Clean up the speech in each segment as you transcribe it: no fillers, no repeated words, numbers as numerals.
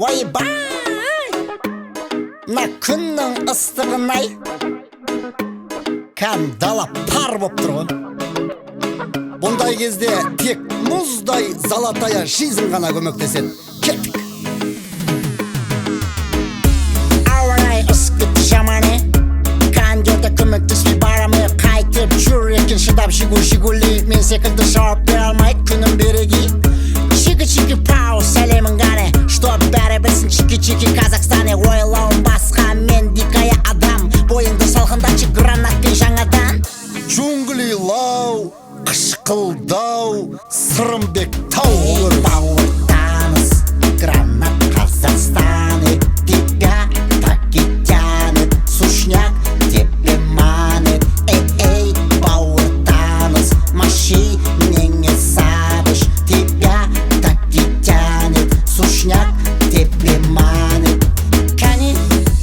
ойбай, мына күннің ыстығын-ай, кәдімгі дала пар боп тұр ғой. Бұндай кезде тек мұздай золотая жизнь ғана көмектеседі. Кеттік. Ауа-райы ыстық жаманы, кондерде көмектеспей барамы, қайтып жүр екен шыдап жигули. Мен секілді жауап бере алмай күнім береги. Чики-чики пау, сәлемін ғане, чтоб бәрі білсін чики-чики Казахстане. Ойлауым басқа, мен дикая адам, бойыңды салқындатшы гранатпен жаңадан. Джунгли лау, қышқылдау, Сырымбек тау olur. Бауыр таныс, гранат Казахстане, тебя так и тянет, сушняк тебе манит. Эй, бауыр таныс, маши не сабыш, тебя так и тянет, сушняк тебе манит. Кани,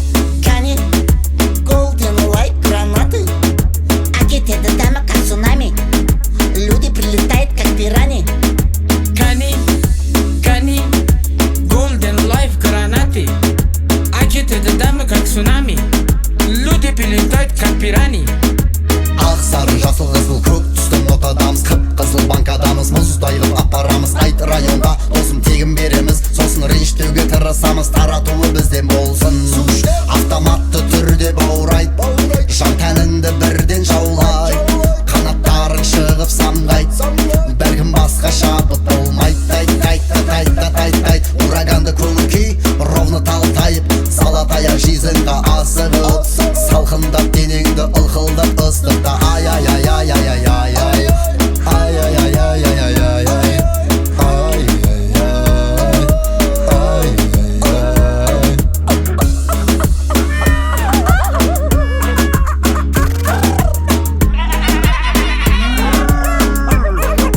golden light гранаты, акетеді дәмі как цунами, люди прилетают как пирани. Кани, golden life гранаты, акетеді дәмі как цунами, люди прилетают как пирани. Ақ сары жасыл қызыл көк түстің ортадамыз, қып-қызыл банкадамыз, мұздай қылып апарамыз. Айт районға досым тегін береміз, сосын ренжітуге тырысамыз, таратуы бізден болсын. Автоматты түрде баурайт, жан тәніңді бірден жаулай, қанаттарың шығып самғайт, бәлкім басқа шабыт болмайт. Тайт, ураганды көңіл күй, ровно талып тайып, золотая жизньға асығып, салқындап денеңді ылқылдап ыстықта.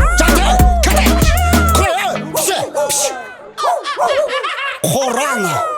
Қорана